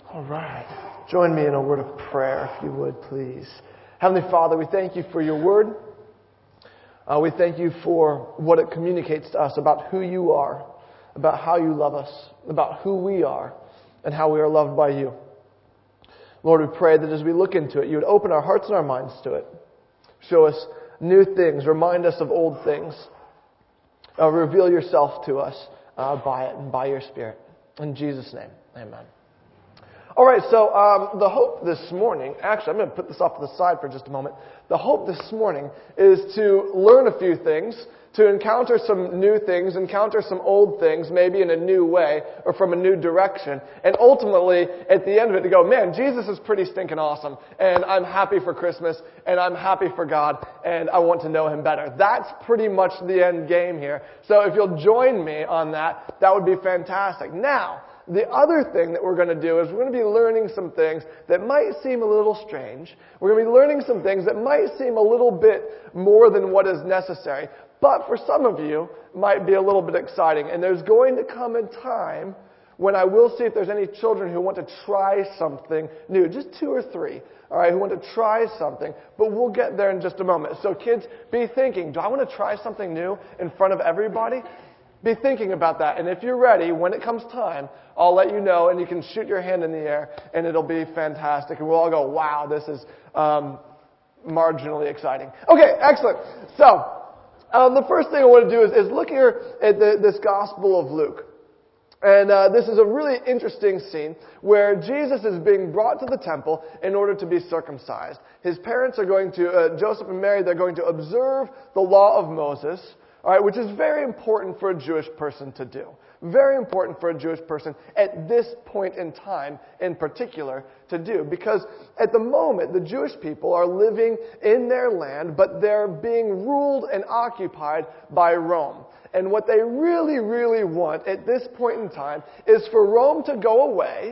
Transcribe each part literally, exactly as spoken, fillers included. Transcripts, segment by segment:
All right. Join me in a word of prayer, if you would, please. Heavenly Father, we thank you for your word. Uh, we thank you for what it communicates to us about who you are, about how you love us, about who we are, and how we are loved by you. Lord, we pray that as we look into it, you would open our hearts and our minds to it. Show us new things. Remind us of old things. Uh, reveal yourself to us uh, by it and by your Spirit. In Jesus' name, amen. All right, so um, the hope this morning, actually, I'm going to put this off to the side for just a moment. The hope this morning is to learn a few things, to encounter some new things, encounter some old things, maybe in a new way or from a new direction, and ultimately, at the end of it, to go, man, Jesus is pretty stinking awesome, and I'm happy for Christmas, and I'm happy for God, and I want to know Him better. That's pretty much the end game here. So if you'll join me on that, that would be fantastic. Now, the other thing that we're going to do is we're going to be learning some things that might seem a little strange. We're going to be learning some things that might seem a little bit more than what is necessary. But for some of you, might be a little bit exciting. And there's going to come a time when I will see if there's any children who want to try something new. Just two or three, all right, who want to try something. But we'll get there in just a moment. So kids, be thinking, do I want to try something new in front of everybody? Be thinking about that. And if you're ready, when it comes time, I'll let you know, and you can shoot your hand in the air, and it'll be fantastic. And we'll all go, wow, this is um, marginally exciting. Okay, excellent. So, um, the first thing I want to do is, is look here at the, this Gospel of Luke. And uh, this is a really interesting scene where Jesus is being brought to the temple in order to be circumcised. His parents are going to, uh, Joseph and Mary, they're going to observe the law of Moses, all right, which is very important for a Jewish person to do. Very important for a Jewish person at this point in time in particular to do. Because at the moment, the Jewish people are living in their land, but they're being ruled and occupied by Rome. And what they really, really want at this point in time is for Rome to go away,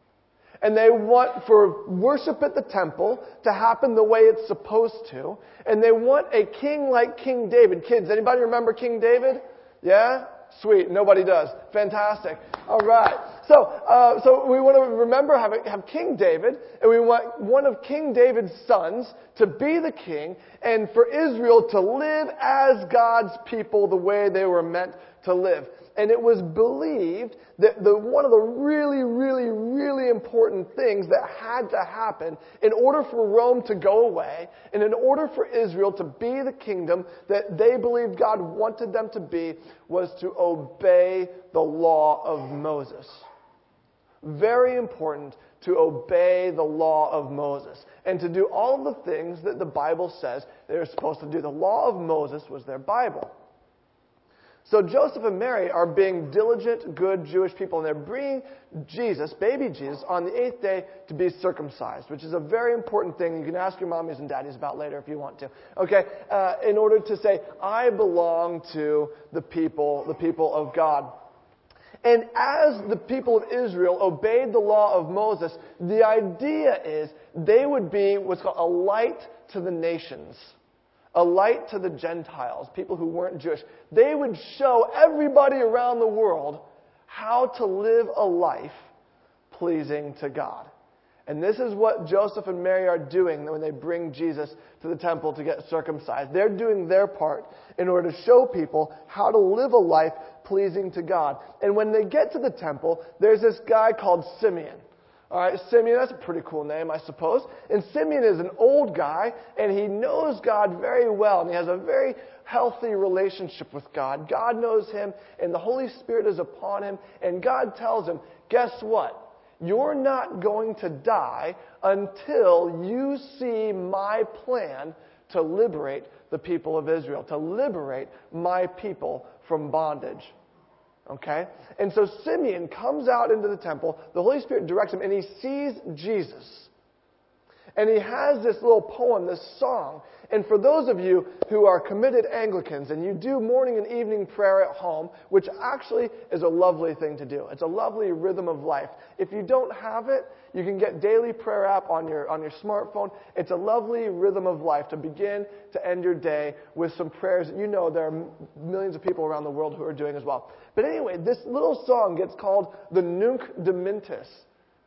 and they want for worship at the temple to happen the way it's supposed to. And they want a king like King David. Kids, anybody remember King David? Yeah? Sweet. Nobody does. Fantastic. All right. So, uh, so we want to remember have, have King David, and we want one of King David's sons to be the king, and for Israel to live as God's people the way they were meant to live. And it was believed that the, one of the really, really, really important things that had to happen in order for Rome to go away and in order for Israel to be the kingdom that they believed God wanted them to be was to obey the law of Moses. Very important to obey the law of Moses and to do all the things that the Bible says they're supposed to do. The law of Moses was their Bible. So Joseph and Mary are being diligent, good Jewish people, and they're bringing Jesus, baby Jesus, on the eighth day to be circumcised, which is a very important thing you can ask your mommies and daddies about later if you want to. Okay, uh, in order to say, I belong to the people, the people of God. And as the people of Israel obeyed the law of Moses, the idea is they would be what's called a light to the nations. A light to the Gentiles, people who weren't Jewish. They would show everybody around the world how to live a life pleasing to God. And this is what Joseph and Mary are doing when they bring Jesus to the temple to get circumcised. They're doing their part in order to show people how to live a life pleasing to God. And when they get to the temple, there's this guy called Simeon. All right, Simeon, that's a pretty cool name, I suppose. And Simeon is an old guy, and he knows God very well, and he has a very healthy relationship with God. God knows him, and the Holy Spirit is upon him, and God tells him, guess what? You're not going to die until you see my plan to liberate the people of Israel, to liberate my people from bondage. Okay? And so Simeon comes out into the temple, the Holy Spirit directs him, and he sees Jesus. And he has this little poem, this song. And for those of you who are committed Anglicans and you do morning and evening prayer at home, which actually is a lovely thing to do. It's a lovely rhythm of life. If you don't have it, you can get Daily Prayer app on your on your smartphone. It's a lovely rhythm of life to begin to end your day with some prayers that you know there are millions of people around the world who are doing as well. But anyway, this little song gets called the Nunc Dimittis.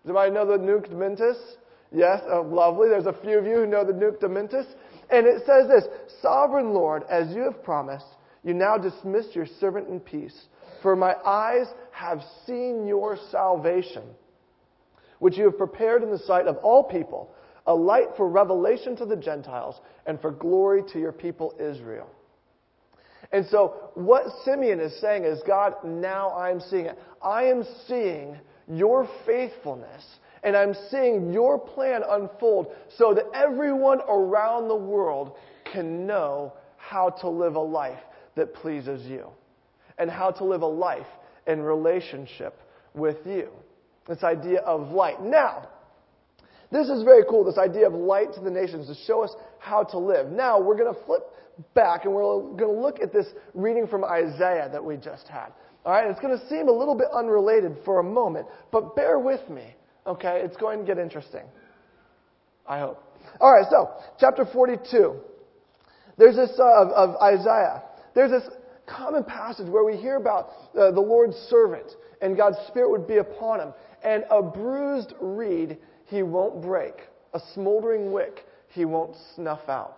Does anybody know the Nunc Dimittis? Yes, oh, lovely. There's a few of you who know the Nunc Dimittis. And it says this, Sovereign Lord, as you have promised, you now dismiss your servant in peace. For my eyes have seen your salvation, which you have prepared in the sight of all people, a light for revelation to the Gentiles and for glory to your people Israel. And so what Simeon is saying is, God, now I'm seeing it. I am seeing your faithfulness, and I'm seeing your plan unfold so that everyone around the world can know how to live a life that pleases you and how to live a life in relationship with you. This idea of light. Now, this is very cool, this idea of light to the nations to show us how to live. Now, we're going to flip back and we're going to look at this reading from Isaiah that we just had. All right, it's going to seem a little bit unrelated for a moment, but bear with me, okay? It's going to get interesting. I hope. All right, so, chapter forty-two. There's this, uh, of, of Isaiah. There's this common passage where we hear about uh, the Lord's servant and God's Spirit would be upon him. And a bruised reed he won't break. A smoldering wick he won't snuff out.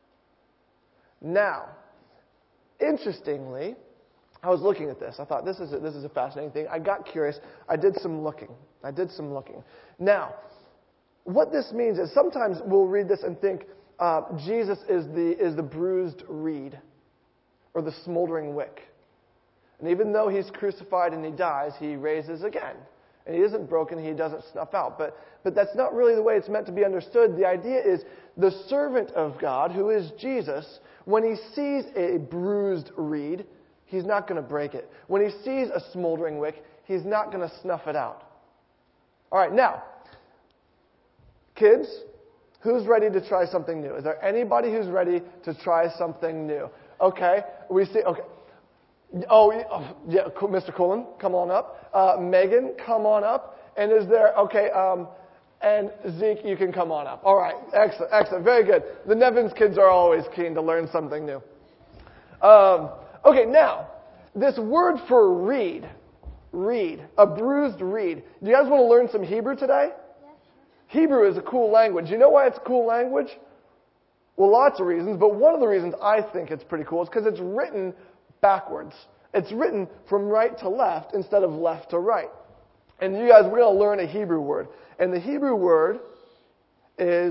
Now, interestingly, I was looking at this. I thought, this is a, this is a fascinating thing. I got curious. I did some looking. I did some looking. Now, what this means is sometimes we'll read this and think uh, Jesus is the is the bruised reed or the smoldering wick. And even though he's crucified and he dies, he raises again. And he isn't broken, he doesn't snuff out. But, but that's not really the way it's meant to be understood. The idea is the servant of God, who is Jesus, when he sees a bruised reed, he's not going to break it. When he sees a smoldering wick, he's not going to snuff it out. All right, now, kids, who's ready to try something new? Is there anybody who's ready to try something new? Okay, we see, okay. Oh, yeah, Mister Cullen, come on up. Uh, Megan, come on up. And is there, okay, um, and Zeke, you can come on up. All right, excellent, excellent, very good. The Nevins kids are always keen to learn something new. Um, okay, now, this word for reed, reed, a bruised reed. Do you guys want to learn some Hebrew today? Yes. Hebrew is a cool language. You know why it's a cool language? Well, lots of reasons, but one of the reasons I think it's pretty cool is because it's written backwards. It's written from right to left instead of left to right. And you guys, we're going to learn a Hebrew word. And the Hebrew word is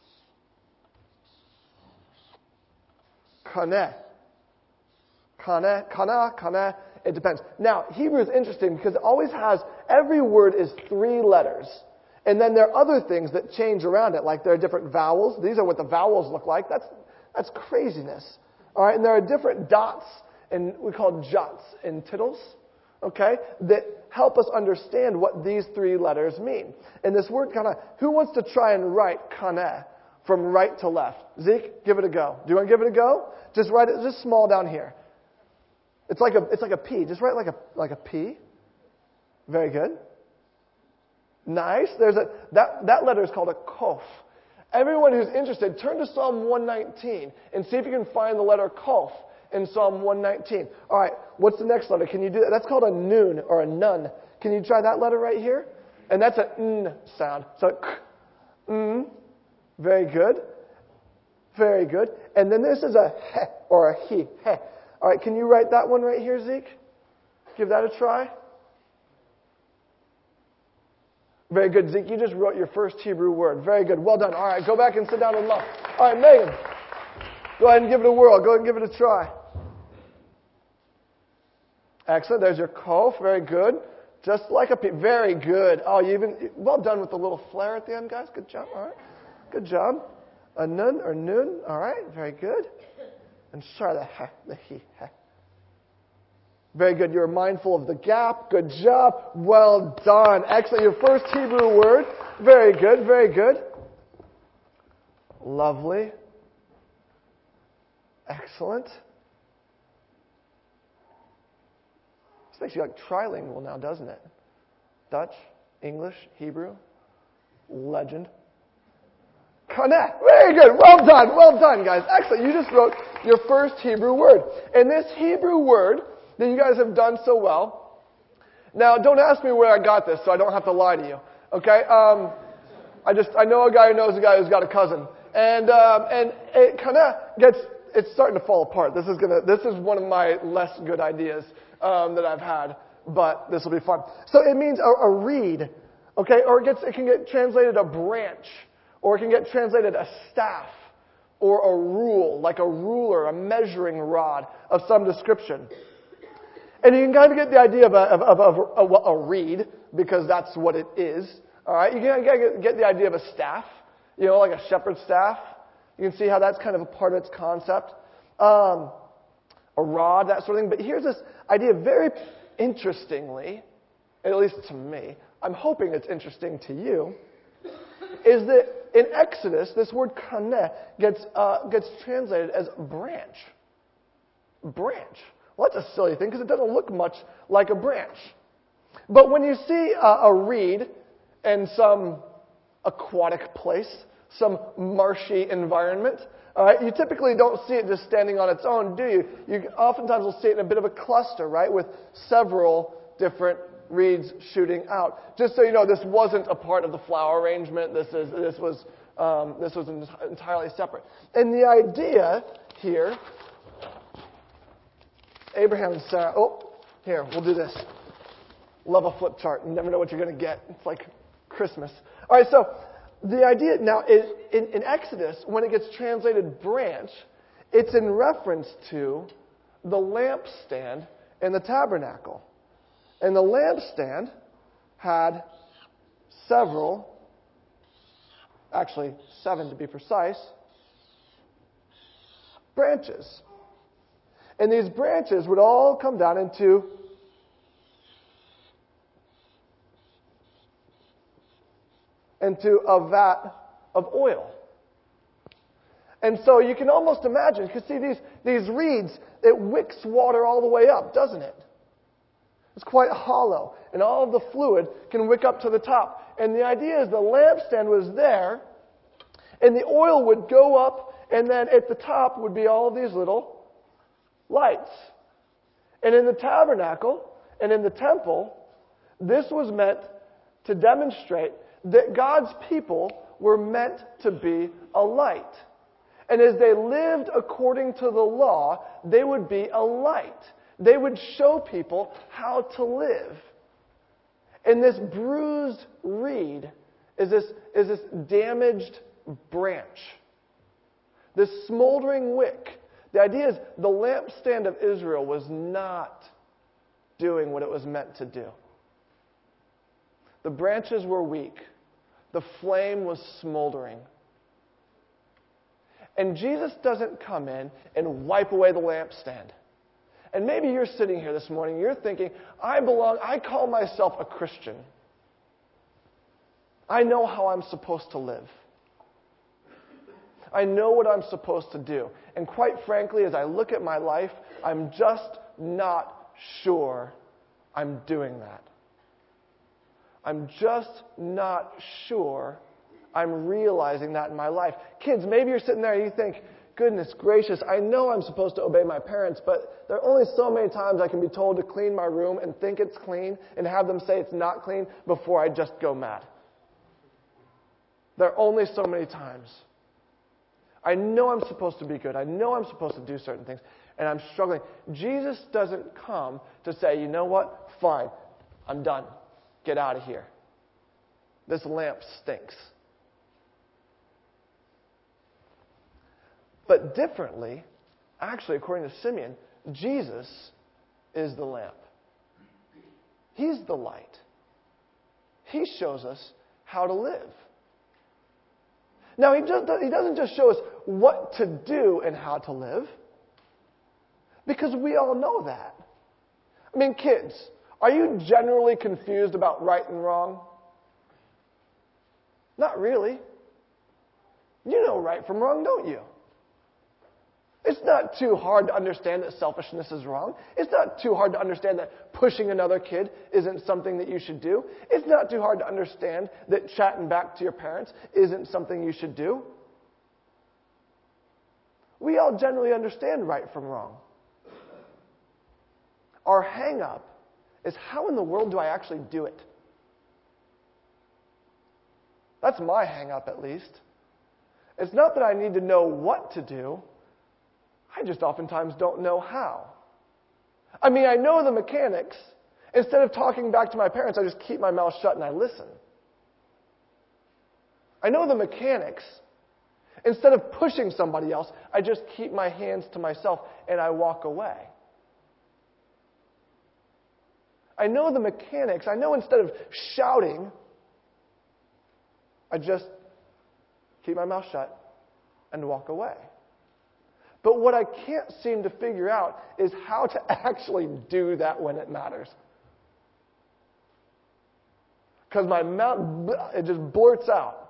kaneh. Kaneh, kana, kaneh. It depends. Now, Hebrew is interesting because it always has, every word is three letters. And then there are other things that change around it, like there are different vowels. These are what the vowels look like. That's that's craziness. All right, and there are different dots, and we call jots and tittles, okay, that help us understand what these three letters mean. And this word kana, who wants to try and write kaneh from right to left? Zeke, give it a go. Do you want to give it a go? Just write it just small down here. It's like a it's like a P. Just write like a like a P. Very good. Nice. There's a that that letter is called a kof. Everyone who's interested, turn to Psalm one nineteen and see if you can find the letter kof in Psalm one nineteen. All right, what's the next letter? Can you do that? That's called a nun or a nun. Can you try that letter right here? And that's an n sound. So, k, mm, very good. Very good. And then this is a he or a he. He. All right, can you write that one right here, Zeke? Give that a try. Very good, Zeke. You just wrote your first Hebrew word. Very good. Well done. All right, go back and sit down and look. All right, Megan, go ahead and give it a whirl. Go ahead and give it a try. Excellent. There's your kof. Very good. Just like a P. Very good. Oh, you even well done with the little flare at the end, guys. Good job. All right. Good job. A nun or nun. All right. Very good. And sorry, the he, the he, he. Very good. You're mindful of the gap. Good job. Well done. Excellent. Your first Hebrew word. Very good. Very good. Lovely. Excellent. This makes you like trilingual now, doesn't it? Dutch, English, Hebrew. Legend. Kaneh. Very good. Well done. Well done, guys. Excellent. You just wrote your first Hebrew word. And this Hebrew word that you guys have done so well. Now, don't ask me where I got this, so I don't have to lie to you. Okay? Um, I just, I know a guy who knows a guy who's got a cousin. And, um, and it kind of gets, it's starting to fall apart. This is gonna, this is one of my less good ideas, um, that I've had, but this will be fun. So it means a, a reed, okay? Or it gets, it can get translated a branch, or it can get translated a staff, or a rule, like a ruler, a measuring rod of some description. And you can kind of get the idea of a, of, of, of a, a reed, because that's what it is. All right, you can get, get the idea of a staff, you know, like a shepherd's staff. You can see how that's kind of a part of its concept. Um, a rod, that sort of thing. But here's this idea, very interestingly, at least to me, I'm hoping it's interesting to you, is that in Exodus, this word kaneh gets, uh, gets translated as branch. Branch. Well, that's a silly thing because it doesn't look much like a branch. But when you see a, a reed in some aquatic place, some marshy environment, uh, you typically don't see it just standing on its own, do you? You oftentimes will see it in a bit of a cluster, right, with several different reeds shooting out. Just so you know, this wasn't a part of the flower arrangement. This is this was um, this was entirely separate. And the idea here, Abraham and Sarah. Oh, here we'll do this. Love a flip chart. You never know what you're going to get. It's like Christmas. All right, so the idea now is in, in Exodus, when it gets translated branch, it's in reference to the lampstand in the tabernacle. And the lampstand had several, actually seven to be precise, branches. And these branches would all come down into into a vat of oil. And so you can almost imagine, because see, these, these reeds, it wicks water all the way up, doesn't it? It's quite hollow, and all of the fluid can wick up to the top. And the idea is the lampstand was there, and the oil would go up, and then at the top would be all of these little lights. And in the tabernacle and in the temple, this was meant to demonstrate that God's people were meant to be a light. And as they lived according to the law, they would be a light. They would show people how to live. And this bruised reed is this, is this damaged branch. This smoldering wick. The idea is the lampstand of Israel was not doing what it was meant to do. The branches were weak. The flame was smoldering. And Jesus doesn't come in and wipe away the lampstand. And maybe you're sitting here this morning, you're thinking, I belong, I call myself a Christian. I know how I'm supposed to live. I know what I'm supposed to do. And quite frankly, as I look at my life, I'm just not sure I'm doing that. I'm just not sure I'm realizing that in my life. Kids, maybe you're sitting there and you think, goodness gracious, I know I'm supposed to obey my parents, but there are only so many times I can be told to clean my room and think it's clean and have them say it's not clean before I just go mad. There are only so many times. I know I'm supposed to be good. I know I'm supposed to do certain things, and I'm struggling. Jesus doesn't come to say, you know what? Fine, I'm done. Get out of here. This lamp stinks. But differently, actually, according to Simeon, Jesus is the lamp. He's the light. He shows us how to live. Now, he, just, he doesn't just show us what to do and how to live, because we all know that. I mean, kids, are you generally confused about right and wrong? Not really. You know right from wrong, don't you? It's not too hard to understand that selfishness is wrong. It's not too hard to understand that pushing another kid isn't something that you should do. It's not too hard to understand that chatting back to your parents isn't something you should do. We all generally understand right from wrong. Our hang-up is, how in the world do I actually do it? That's my hang up, at least. It's not that I need to know what to do. I just oftentimes don't know how. I mean, I know the mechanics. Instead of talking back to my parents, I just keep my mouth shut and I listen. I know the mechanics. Instead of pushing somebody else, I just keep my hands to myself and I walk away. I know the mechanics. I know instead of shouting, I just keep my mouth shut and walk away. But what I can't seem to figure out is how to actually do that when it matters. Because my mouth, it just blurts out.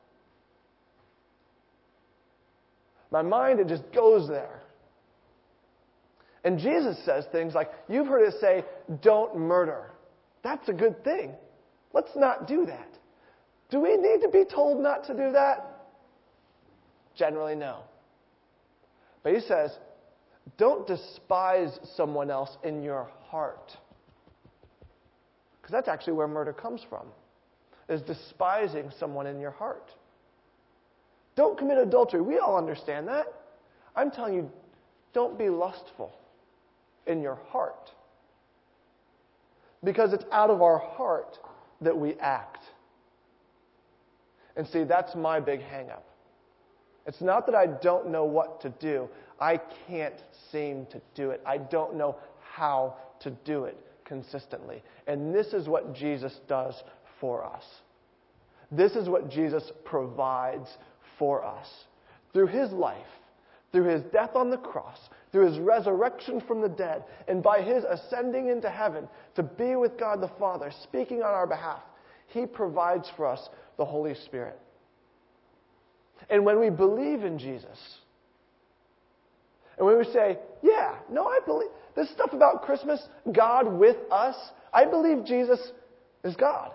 My mind, it just goes there. And Jesus says things like, you've heard it say, don't murder. That's a good thing. Let's not do that. Do we need to be told not to do that? Generally, no. But he says, don't despise someone else in your heart. Because that's actually where murder comes from, is despising someone in your heart. Don't commit adultery. We all understand that. I'm telling you, don't be lustful in your heart. Because it's out of our heart that we act. And see, that's my big hang-up. It's not that I don't know what to do. I can't seem to do it. I don't know how to do it consistently. And this is what Jesus does for us. This is what Jesus provides for us. Through His life, through His death on the cross, through His resurrection from the dead, and by His ascending into heaven to be with God the Father, speaking on our behalf, He provides for us the Holy Spirit. And when we believe in Jesus, and when we say, yeah, no, I believe, this stuff about Christmas, God with us, I believe Jesus is God.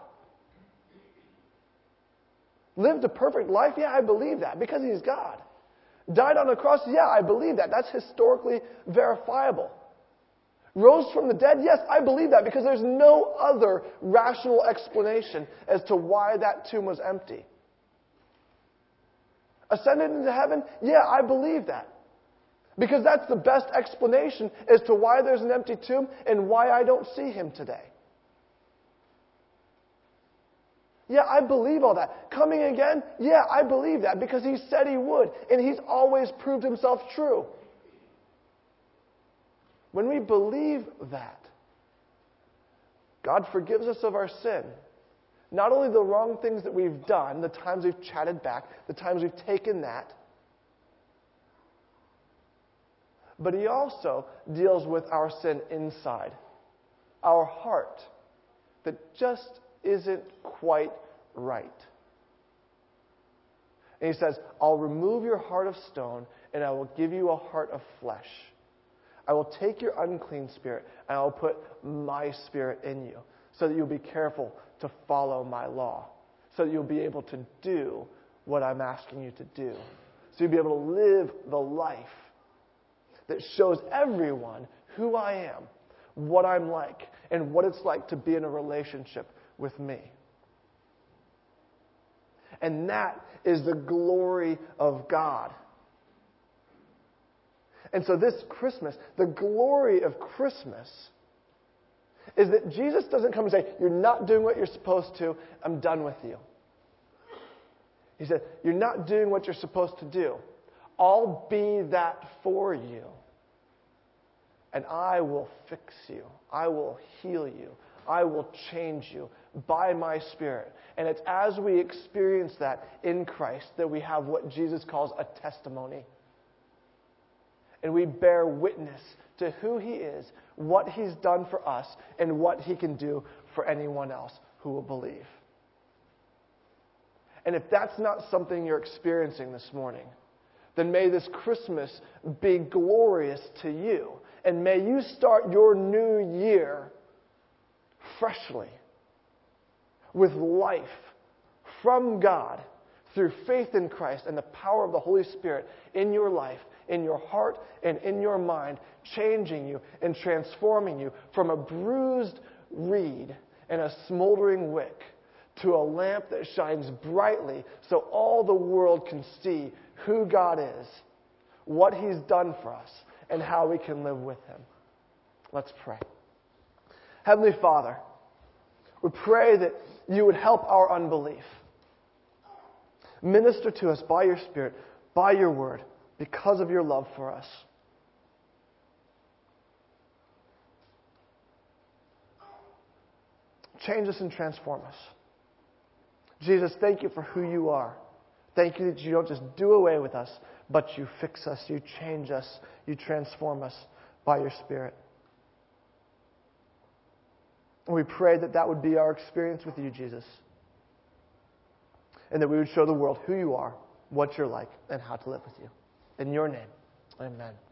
Lived a perfect life, yeah, I believe that, because He's God. Died on the cross, yeah, I believe that. That's historically verifiable. Rose from the dead, yes, I believe that, because there's no other rational explanation as to why that tomb was empty. Ascended into heaven? Yeah, I believe that. Because that's the best explanation as to why there's an empty tomb and why I don't see Him today. Yeah, I believe all that. Coming again? Yeah, I believe that because He said He would. And He's always proved Himself true. When we believe that, God forgives us of our sin. Not only the wrong things that we've done, the times we've chatted back, the times we've taken that, but He also deals with our sin inside, our heart, that just isn't quite right. And He says, I'll remove your heart of stone and I will give you a heart of flesh. I will take your unclean spirit and I will put my spirit in you so that you'll be careful to follow my law, so that you'll be able to do what I'm asking you to do. So you'll be able to live the life that shows everyone who I am, what I'm like, and what it's like to be in a relationship with me. And that is the glory of God. And so this Christmas, the glory of Christmas is that Jesus doesn't come and say, you're not doing what you're supposed to, I'm done with you. He said, you're not doing what you're supposed to do. I'll be that for you. And I will fix you. I will heal you. I will change you by my Spirit. And it's as we experience that in Christ that we have what Jesus calls a testimony. And we bear witness to who He is, what He's done for us, and what He can do for anyone else who will believe. And if that's not something you're experiencing this morning, then may this Christmas be glorious to you. And may you start your new year freshly, with life from God, through faith in Christ and the power of the Holy Spirit in your life, in your heart and in your mind, changing you and transforming you from a bruised reed and a smoldering wick to a lamp that shines brightly so all the world can see who God is, what He's done for us, and how we can live with Him. Let's pray. Heavenly Father, we pray that You would help our unbelief. Minister to us by Your Spirit, by Your Word, because of Your love for us. Change us and transform us. Jesus, thank You for who You are. Thank You that You don't just do away with us, but You fix us, You change us, You transform us by Your Spirit. And we pray that that would be our experience with You, Jesus. And that we would show the world who You are, what You're like, and how to live with You. In Your name, amen.